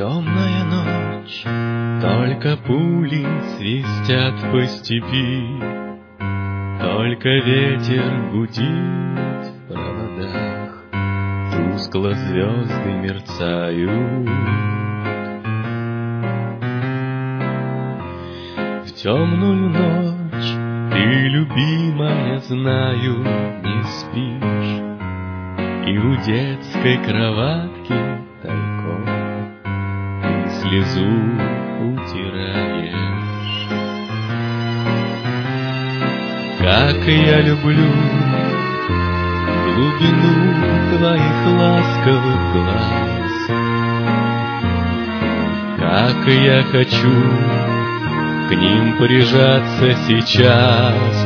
Темная ночь, только пули свистят по степи, только ветер гудит в проводах, тускло звезды мерцают. В темную ночь ты, любимая, знаю, не спишь, и у детской кроватки тайком ты слезу утираешь. Как я люблю глубину твоих ласковых глаз, как я хочу к ним прижаться сейчас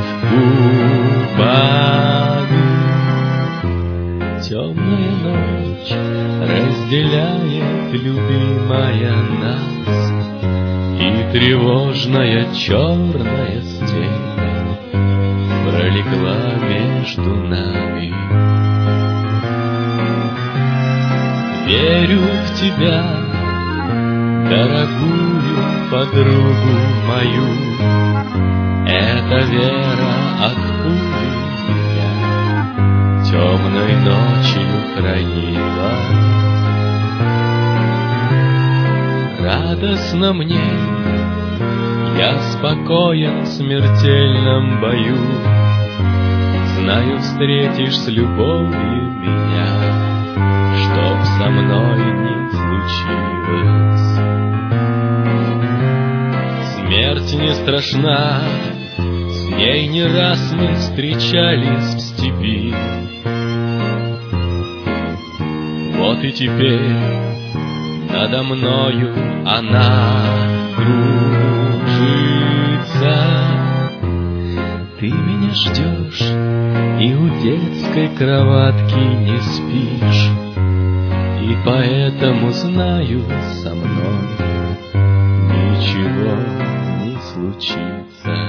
губами. Темная ночь разделяет, любимая, нас, и тревожная черная степь пролегла между нами. Верю в тебя, дорогую подругу мою, эта вера от пули меня темной ночью хранила. Радостно мне, я спокоен в смертельном бою, знаю, встретишь с любовью меня, чтоб со мной не случилось. Смерть не страшна, с ней не раз мы встречались в степи. Вот и теперь надо мною она кружится. Ты меня ждешь и у детской кроватки не спишь, и поэтому знаю, со мной ничего не случится.